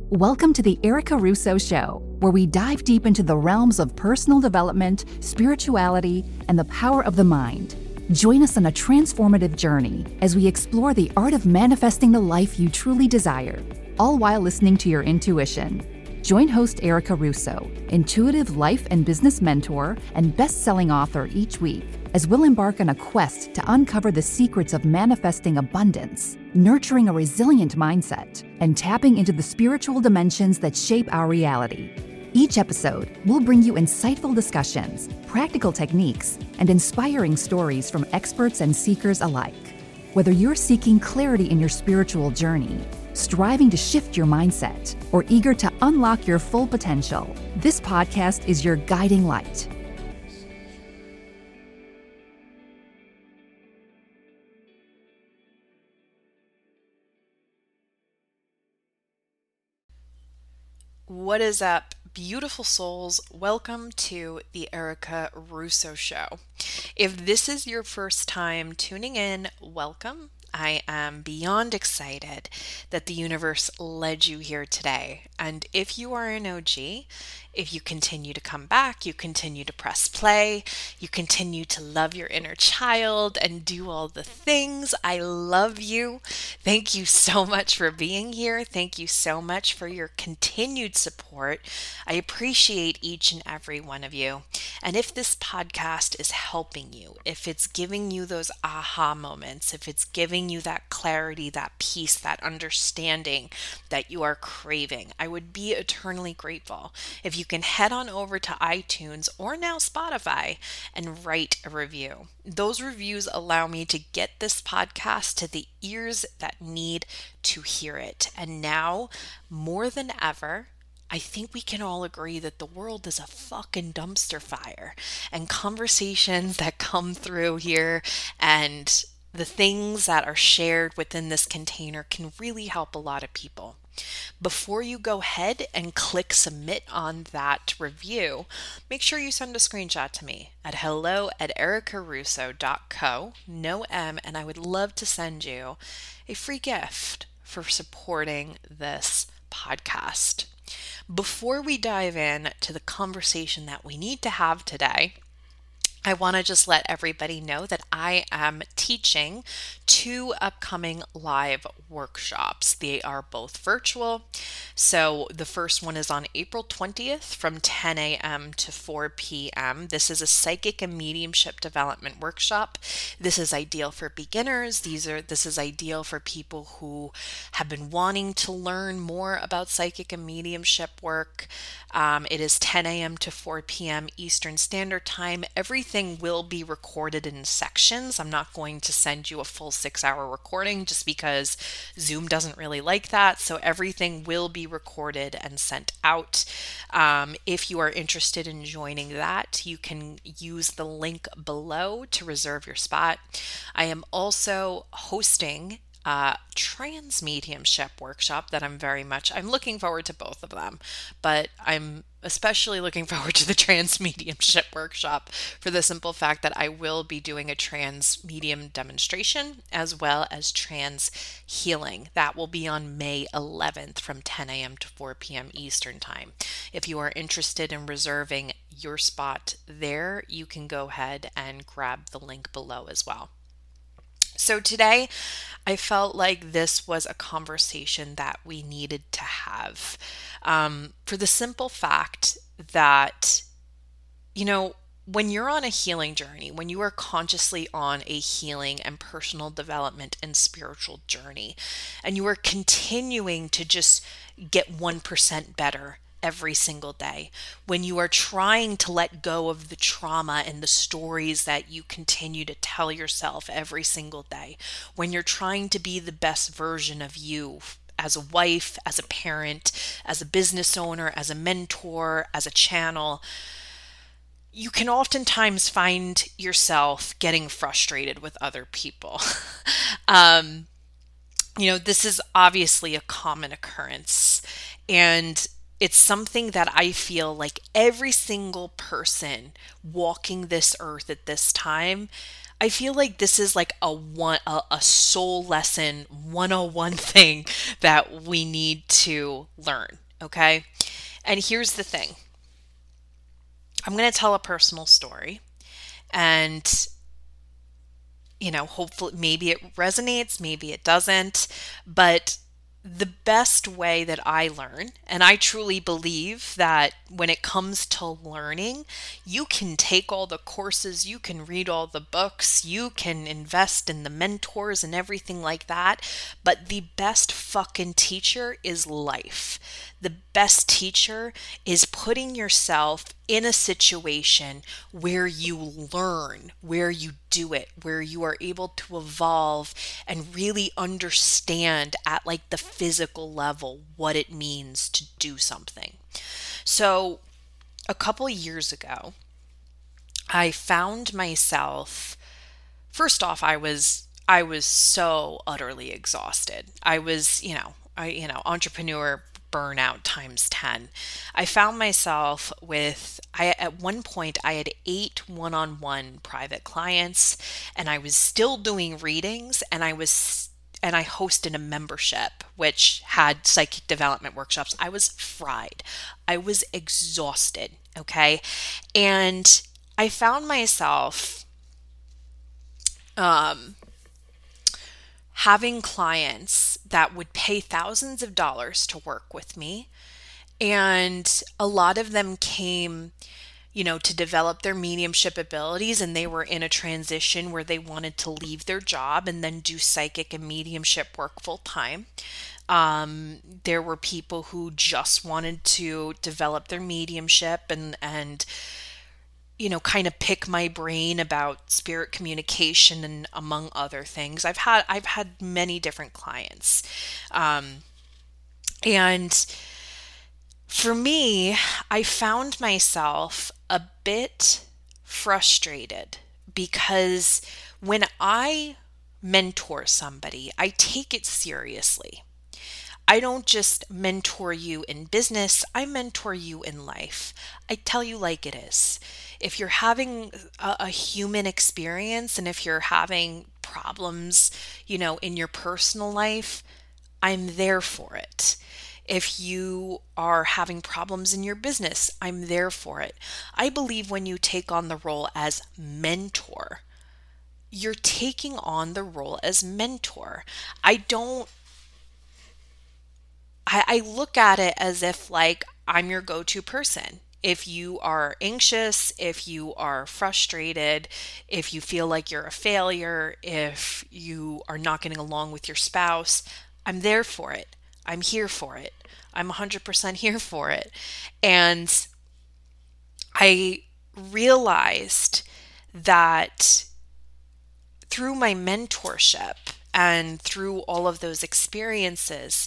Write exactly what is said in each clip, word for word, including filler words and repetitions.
Welcome to the Erica Russo Show, where we dive deep into the realms of personal development, spirituality, and the power of the mind. Join us on a transformative journey as we explore the art of manifesting the life you truly desire, all while listening to your intuition. Join host Erica Russo, intuitive life and business mentor and best-selling author each week, as we'll embark on a quest to uncover the secrets of manifesting abundance, nurturing a resilient mindset, and tapping into the spiritual dimensions that shape our reality. Each episode will bring you insightful discussions, practical techniques, and inspiring stories from experts and seekers alike. Whether you're seeking clarity in your spiritual journey, striving to shift your mindset, or eager to unlock your full potential, this podcast is your guiding light. What is up, beautiful souls? Welcome to the Erica Russo Show. If this is your first time tuning in, welcome. I am beyond excited that the universe led you here today. And if you are an O G, if you continue to come back, you continue to press play, you continue to love your inner child and do all the things, I love you. Thank you so much for being here. Thank you so much for your continued support. I appreciate each and every one of you. And if this podcast is helping you, if it's giving you those aha moments, if it's giving you that clarity, that peace, that understanding that you are craving, I would be eternally grateful if you can head on over to iTunes or now Spotify and write a review. Those reviews allow me to get this podcast to the ears that need to hear it. And now, more than ever, I think we can all agree that the world is a fucking dumpster fire, and conversations that come through here and the things that are shared within this container can really help a lot of people. Before you go ahead and click submit on that review, make sure you send a screenshot to me at hello at ericarusso dot co, no M, and I would love to send you a free gift for supporting this podcast. Before we dive in to the conversation that we need to have today, I want to just let everybody know that I am teaching two upcoming live workshops. They are both virtual. So the first one is on April twentieth from ten a.m. to four p.m. This is a psychic and mediumship development workshop. This is ideal for beginners. These are this is ideal for people who have been wanting to learn more about psychic and mediumship work. Um, it is ten a.m. to four p.m. Eastern Standard Time. Everything will be recorded in sections. I'm not going to send you a full six-hour recording just because Zoom doesn't really like that. So everything will be recorded and sent out. Um, if you are interested in joining that, you can use the link below to reserve your spot. I am also hosting Uh, trans mediumship workshop that I'm very much, I'm looking forward to both of them, but I'm especially looking forward to the trans mediumship workshop for the simple fact that I will be doing a trans medium demonstration as well as trans healing. That will be on May eleventh from ten a.m. to four p.m. Eastern Time. If you are interested in reserving your spot there, you can go ahead and grab the link below as well. So today, I felt like this was a conversation that we needed to have um, for the simple fact that, you know, when you're on a healing journey, when you are consciously on a healing and personal development and spiritual journey, and you are continuing to just get one percent better every single day, when you are trying to let go of the trauma and the stories that you continue to tell yourself every single day, when you're trying to be the best version of you as a wife, as a parent, as a business owner, as a mentor, as a channel, you can oftentimes find yourself getting frustrated with other people. um, you know, this is obviously a common occurrence, and it's something that I feel like every single person walking this earth at this time I feel like this is like a one a, a soul lesson one oh one thing that we need to learn, okay? And here's the thing. I'm going to tell a personal story, and you know, hopefully maybe it resonates, maybe it doesn't, but the best way that I learn, and I truly believe that when it comes to learning, you can take all the courses, you can read all the books, you can invest in the mentors and everything like that, but the best fucking teacher is life. The best teacher is putting yourself in a situation where you learn, where you do it, where you are able to evolve and really understand at like the physical level what it means to do something. So a couple years ago, I found myself, first off, I was I was so utterly exhausted. I was, you know, I you know, entrepreneur burnout times ten. I found myself with, I at one point I had eight one-on-one private clients, and I was still doing readings, and I was and I hosted a membership which had psychic development workshops. I was fried. I was exhausted, okay? And I found myself um having clients that would pay thousands of dollars to work with me. And a lot of them came, you know, to develop their mediumship abilities, and they were in a transition where they wanted to leave their job and then do psychic and mediumship work full time. Um, there were people who just wanted to develop their mediumship and, and, you know, kind of pick my brain about spirit communication and among other things. I've had, I've had many different clients. Um, and for me, I found myself a bit frustrated because when I mentor somebody, I take it seriously. I don't just mentor you in business, I mentor you in life. I tell you like it is. If you're having a, a human experience and if you're having problems, you know, in your personal life, I'm there for it. If you are having problems in your business, I'm there for it. I believe when you take on the role as mentor, you're taking on the role as mentor. I don't I, I look at it as if like I'm your go-to person. If you are anxious, if you are frustrated, if you feel like you're a failure, if you are not getting along with your spouse, I'm there for it. I'm here for it. I'm one hundred percent here for it. And I realized that through my mentorship and through all of those experiences,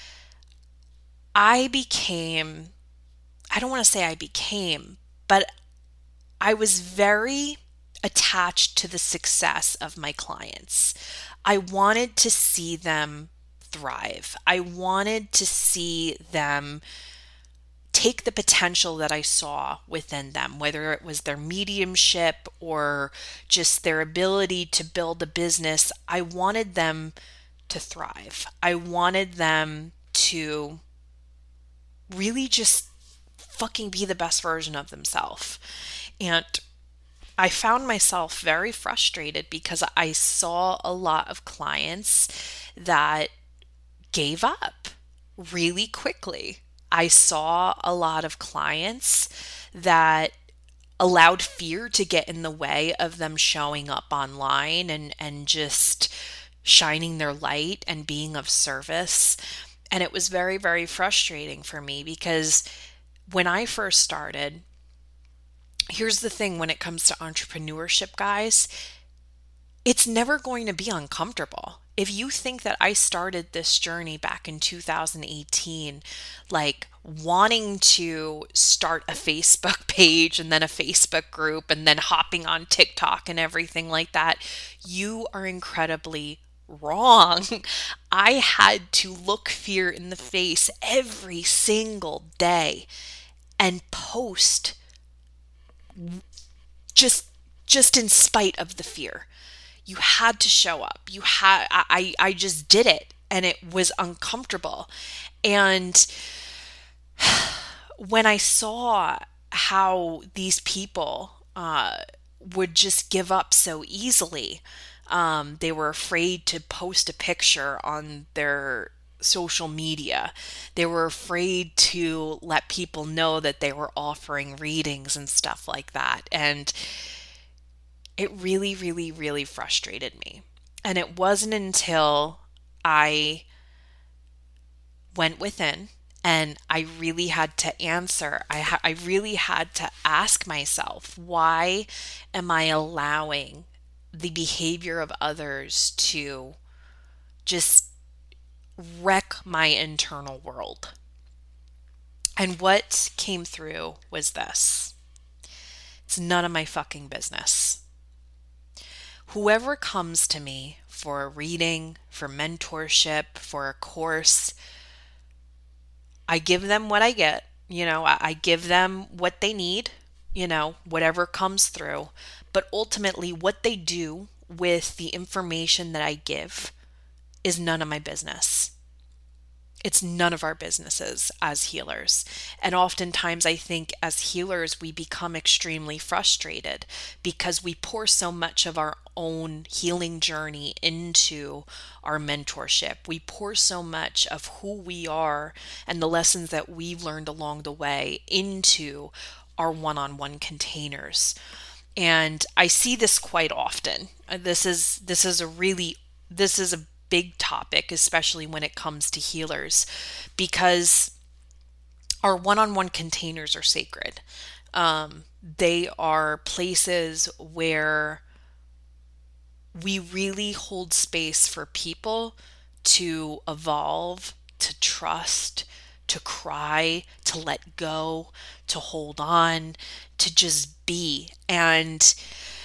I became, I don't want to say I became, but I was very attached to the success of my clients. I wanted to see them thrive. I wanted to see them take the potential that I saw within them, whether it was their mediumship or just their ability to build a business. I wanted them to thrive. I wanted them to really just fucking be the best version of themselves. And I found myself very frustrated because I saw a lot of clients that gave up really quickly. I saw a lot of clients that allowed fear to get in the way of them showing up online and, and just shining their light and being of service. And it was very, very frustrating for me because when I first started, here's the thing when it comes to entrepreneurship, guys, it's never going to be uncomfortable. If you think that I started this journey back in two thousand eighteen, like wanting to start a Facebook page and then a Facebook group and then hopping on TikTok and everything like that, you are incredibly wrong. I had to look fear in the face every single day and post just just in spite of the fear. You had to show up. You had, I, I just did it, and it was uncomfortable. And when I saw how these people uh, would just give up so easily, um, they were afraid to post a picture on their social media. They were afraid to let people know that they were offering readings and stuff like that. And it really, really, really frustrated me. And it wasn't until I went within and I really had to answer, I, ha- I really had to ask myself, why am I allowing the behavior of others to just wreck my internal world? And what came through was this: it's none of my fucking business. Whoever comes to me for a reading, for mentorship, for a course, I give them what I get. You know, I, I give them what they need, you know, whatever comes through. But ultimately, what they do with the information that I give is none of my business. It's none of our businesses as healers. And oftentimes I think as healers, we become extremely frustrated because we pour so much of our own healing journey into our mentorship. We pour so much of who we are and the lessons that we've learned along the way into our one-on-one containers. And I see this quite often. This is this is a really this is a big topic, especially when it comes to healers, because our one-on-one containers are sacred. Um, they are places where we really hold space for people to evolve, to trust, to cry, to let go, to hold on, to just be. And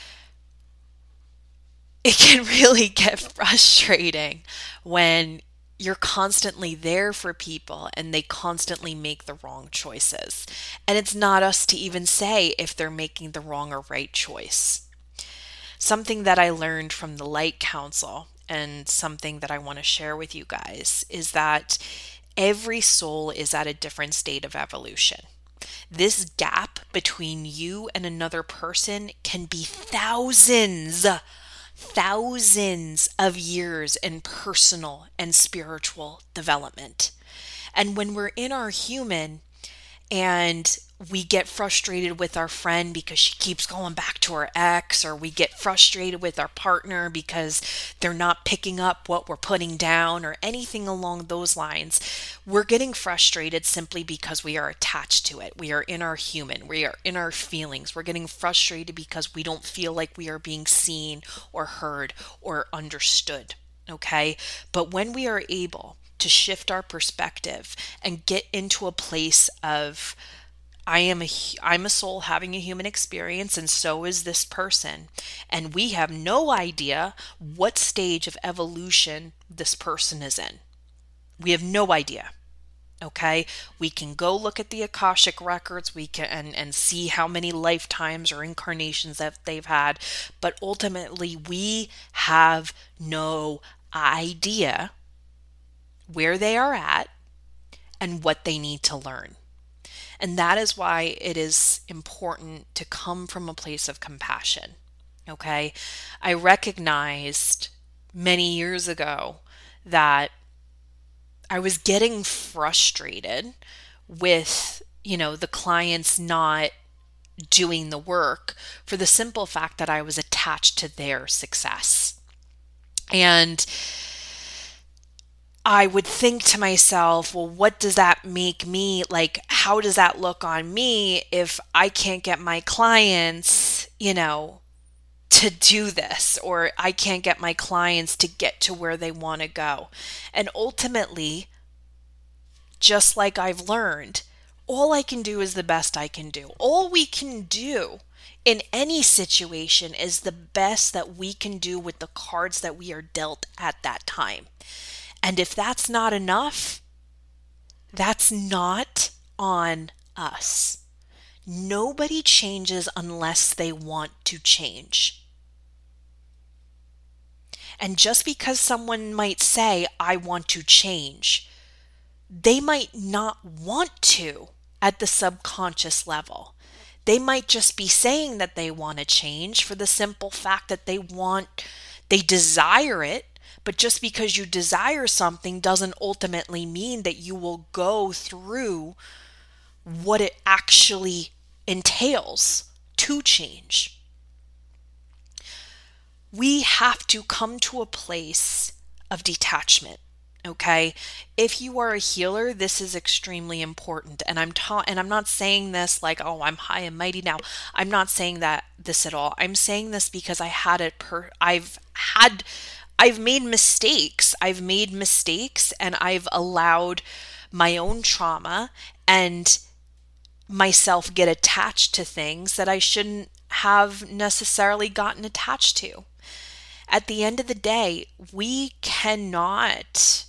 it can really get frustrating when you're constantly there for people and they constantly make the wrong choices. And it's not us to even say if they're making the wrong or right choice. Something that I learned from the Light Council, and something that I want to share with you guys, is that every soul is at a different state of evolution. This gap between you and another person can be thousands thousands of years in personal and spiritual development. And when we're in our human and we get frustrated with our friend because she keeps going back to her ex, or we get frustrated with our partner because they're not picking up what we're putting down, or anything along those lines, we're getting frustrated simply because we are attached to it. We are in our human, we are in our feelings. We're getting frustrated because we don't feel like we are being seen or heard or understood. Okay? But when we are able to shift our perspective and get into a place of, I am a, I'm a soul having a human experience, and so is this person. And we have no idea what stage of evolution this person is in. We have no idea. Okay? We can go look at the Akashic records, we can and, and see how many lifetimes or incarnations that they've had, but ultimately we have no idea where they are at and what they need to learn. And that is why it is important to come from a place of compassion. Okay? I recognized many years ago that I was getting frustrated with, you know, the clients not doing the work for the simple fact that I was attached to their success. And I would think to myself, well, what does that make me, like, how does that look on me if I can't get my clients, you know, to do this, or I can't get my clients to get to where they want to go? And ultimately, just like I've learned, all I can do is the best I can do. All we can do in any situation is the best that we can do with the cards that we are dealt at that time. And if that's not enough, that's not on us. Nobody changes unless they want to change. And just because someone might say, I want to change, they might not want to at the subconscious level. They might just be saying that they want to change for the simple fact that they want, they desire it. But just because you desire something doesn't ultimately mean that you will go through what it actually entails to change. We have to come to a place of detachment. Okay, if you are a healer, this is extremely important. And I'm ta- and I'm not saying this like, oh, I'm high and mighty now. I'm not saying that this at all. I'm saying this because I had it per I've had I've made mistakes. I've made mistakes and I've allowed my own trauma and myself get attached to things that I shouldn't have necessarily gotten attached to. At the end of the day, we cannot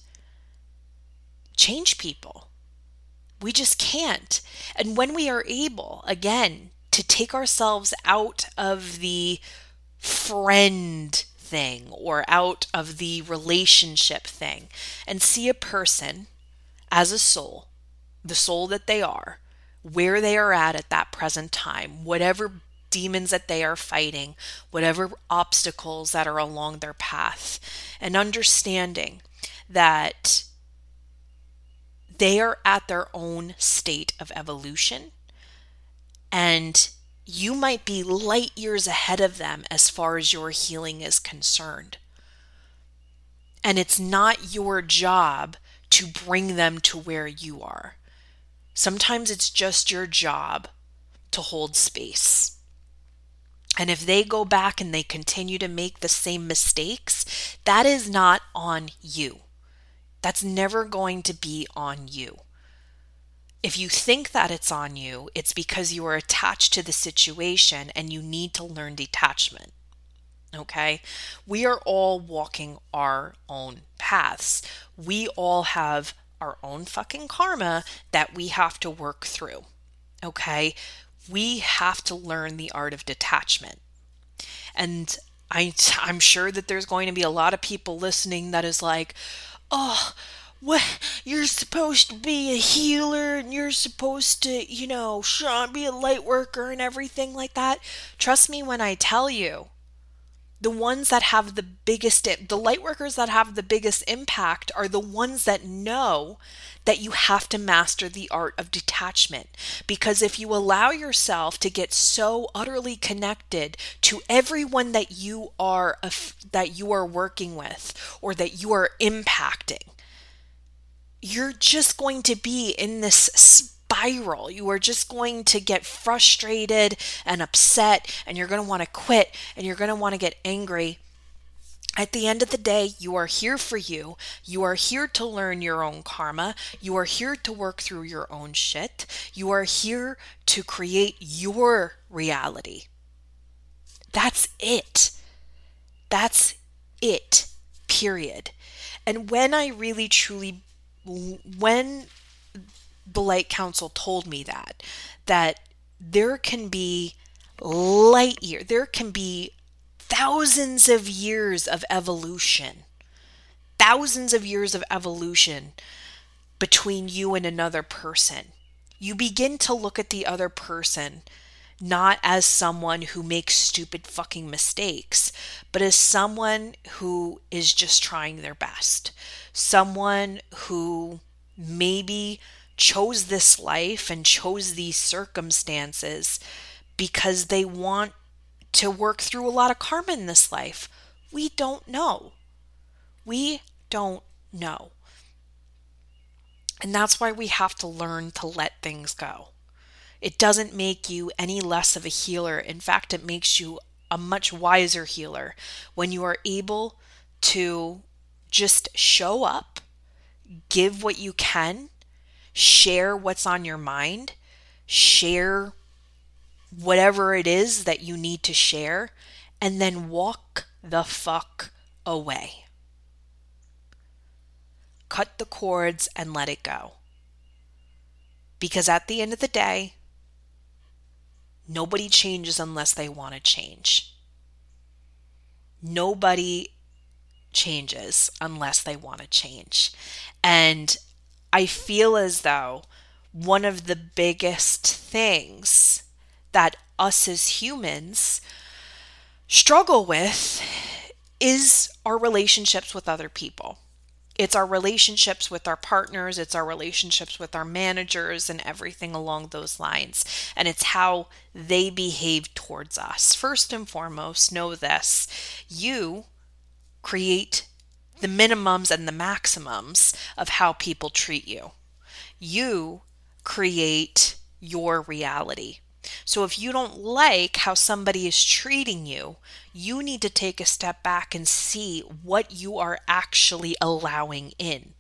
change people. We just can't. And when we are able, again, to take ourselves out of the friend thing or out of the relationship thing and see a person as a soul, the soul that they are, where they are at at that present time, whatever demons that they are fighting, whatever obstacles that are along their path, and understanding that they are at their own state of evolution, and you might be light years ahead of them as far as your healing is concerned. And it's not your job to bring them to where you are. Sometimes it's just your job to hold space. And if they go back and they continue to make the same mistakes, that is not on you. That's never going to be on you. If you think that it's on you, it's because you are attached to the situation and you need to learn detachment. Okay? We are all walking our own paths. We all have our own fucking karma that we have to work through. Okay? We have to learn the art of detachment. And I, I'm sure that there's going to be a lot of people listening that is like, oh, what, you're supposed to be a healer and you're supposed to, you know, be a light worker and everything like that. Trust me when I tell you, the ones that have the biggest, the light workers that have the biggest impact are the ones that know that you have to master the art of detachment. Because if you allow yourself to get so utterly connected to everyone that you are, that you are working with or that you are impacting, you're just going to be in this spiral. You are just going to get frustrated and upset, and you're going to want to quit, and you're going to want to get angry. At the end of the day, you are here for you. You are here to learn your own karma. You are here to work through your own shit. You are here to create your reality. That's it. That's it. Period. And when I really truly when the Light Council told me that, that there can be light year, there can be thousands of years of evolution, thousands of years of evolution between you and another person. You begin to look at the other person not as someone who makes stupid fucking mistakes, but as someone who is just trying their best. Someone who maybe chose this life and chose these circumstances because they want to work through a lot of karma in this life. We don't know. We don't know. And that's why we have to learn to let things go. It doesn't make you any less of a healer. In fact, it makes you a much wiser healer when you are able to just show up, give what you can, share what's on your mind, share whatever it is that you need to share, and then walk the fuck away. Cut the cords and let it go. Because at the end of the day, Nobody changes unless they want to change. Nobody changes unless they want to change. And I feel as though one of the biggest things that us as humans struggle with is our relationships with other people. It's our relationships with our partners, it's our relationships with our managers and everything along those lines. And it's how they behave towards us. First and foremost, know this: you create the minimums and the maximums of how people treat you. You create your reality. So if you don't like how somebody is treating you, you need to take a step back and see what you are actually allowing in.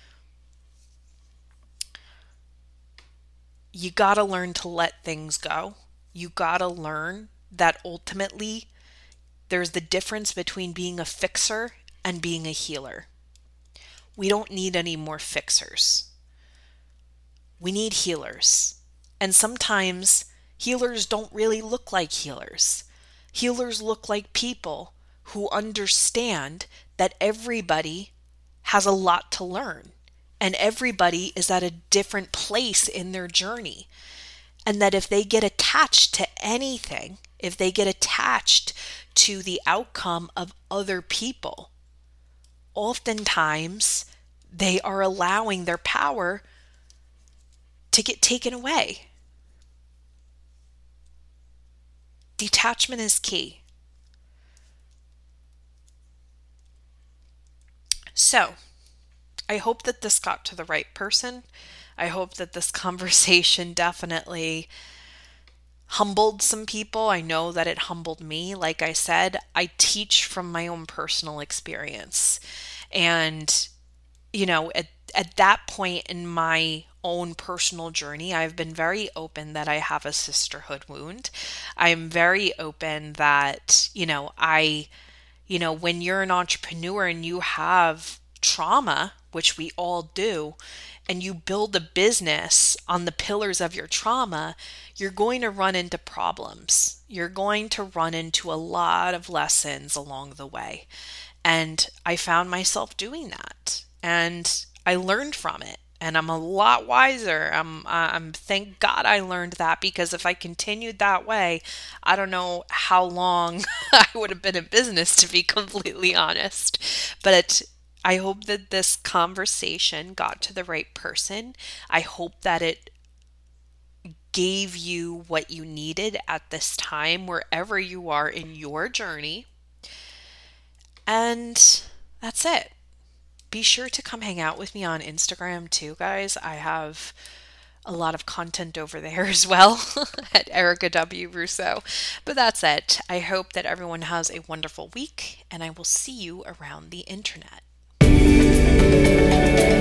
You gotta learn to let things go. You gotta learn that ultimately there's the difference between being a fixer and being a healer. We don't need any more fixers. We need healers. And sometimes healers don't really look like healers. Healers look like people who understand that everybody has a lot to learn, and everybody is at a different place in their journey. And that if they get attached to anything, if they get attached to the outcome of other people, oftentimes they are allowing their power to get taken away. Detachment is key. So, I hope that this got to the right person. I hope that this conversation definitely humbled some people. I know that it humbled me. Like I said, I teach from my own personal experience. And, you know, at, at that point in my own personal journey, I've been very open that I have a sisterhood wound. I'm very open that, you know, I, you know, when you're an entrepreneur and you have trauma, which we all do, and you build a business on the pillars of your trauma, you're going to run into problems. You're going to run into a lot of lessons along the way. And I found myself doing that. And I learned from it. And I'm a lot wiser. I'm, I'm, thank God I learned that, because if I continued that way, I don't know how long I would have been in business, to be completely honest. But it, I hope that this conversation got to the right person. I hope that it gave you what you needed at this time, wherever you are in your journey. And that's it. Be sure to come hang out with me on Instagram too, guys. I have a lot of content over there as well at Erica W. Russo. But that's it. I hope that everyone has a wonderful week, and I will see you around the internet.